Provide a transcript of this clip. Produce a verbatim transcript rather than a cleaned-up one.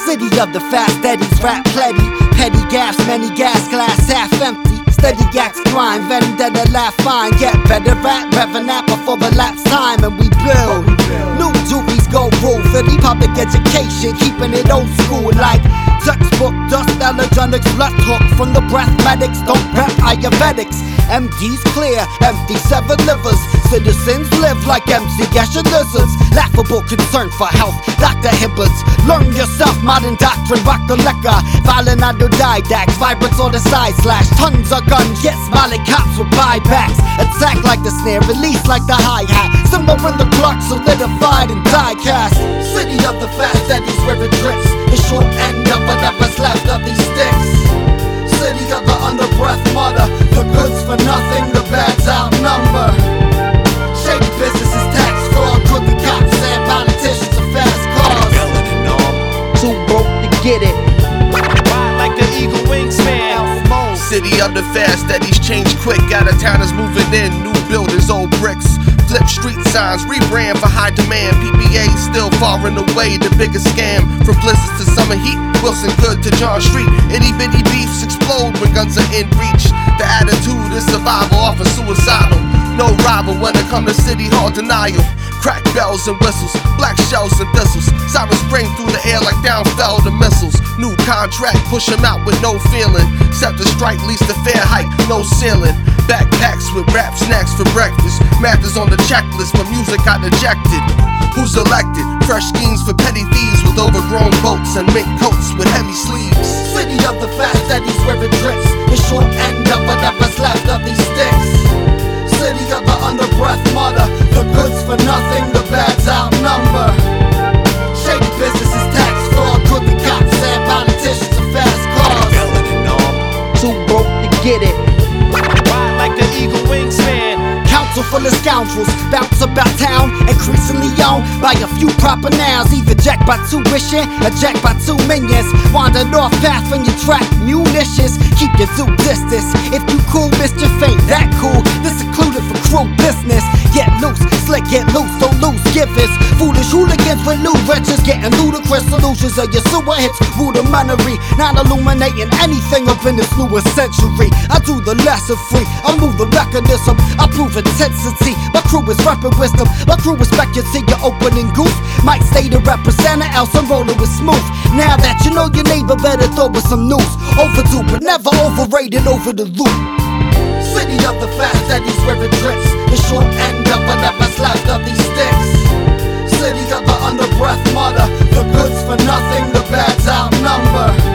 City of the fast eddies, rap plenty. Petty gaps, many gas glass half empty. Steady yaks grind, vendetta laugh fine. Get better at revving up before the lapse time. And we build new doobies go rule for the public education, keeping it old school like textbook dust, electronics, left hook from the breath medics. Don't rep Ayurvedics. M Ds clear, empty seven livers. Citizens live like M C Escher lizards. Laughable concern for health, Doctor Hibberts. Learn yourself, modern doctrine, rock the liquor. Violent autodidacts, vibrance on the side slash. Tons of guns, get smiling cops with buybacks. Attack like the snare, release like the hi-hat. Simmer in the clock, solidified and die-cast. City of the fast eddies where it drips. The short end of whatever's left of these sticks. City of the underbreath mother. The goods for nothing, the bad's outnumber. Shady businesses, tax fraud, crooked cops and politicians and fast cars. Too broke to get it. Ride like the eagle wingspan. City of the fast eddies change quick. Out of towners moving in, new buildings, old bricks. Flip street signs, rebrand for high demand. P P A still far and away the biggest scam. From blizzards to summer heat, Wilson Good to John Street. Itty bitty beefs explode when guns are in reach. The attitude is survival, often suicidal. No rival when it come to city hall denial. Crack bells and whistles, black shells and thistles. Sirens ring through the air like down fell the missiles. New contract, push 'em out with no feeling. Set the strike, lease the fair hike, no ceiling. Backpacks with rap snacks for breakfast. Math is on the checklist, but music got ejected. Who's elected? Fresh schemes for petty thieves with overgrown boats and mink coats with heavy sleeves. City of the fast eddies where it drips. The short end of whatever's left of these sticks. City of the underbreath mother. The goods for nothing, the bad's outnumber. Shady businesses, tax fraud, crooked cops and politicians and fast cars. Too broke to get it. Ride like the eagle wingspan. Council full of scoundrels, bounce about town, increasingly owned by a few proper nouns. Either jacked by tuition or jacked by two minions. Wandered off path when you track munitions. Keep your due distance. If you cool, mischief ain't that cool. This included for crew business. Get loose, slick, get loose, don't lose givers. Foolish hooligans with new wretches, getting ludicrous solutions of your sewer hits. Rudimentary, not illuminating anything up in this newest century. I do the lesser free, I move the mechanism, I prove intensity. My crew is repping wisdom, my crew respect you to your opening goof. Might stay to represent it, else I'm rolling with smooth. Now that you know your neighbor, better throw with some news. Overdue, but never overrated over the loop. City of the fast eddies where it drips. The short end of whatever's left of these sticks. City of the underbreath mother. The goods for nothing, the bad's outnumber.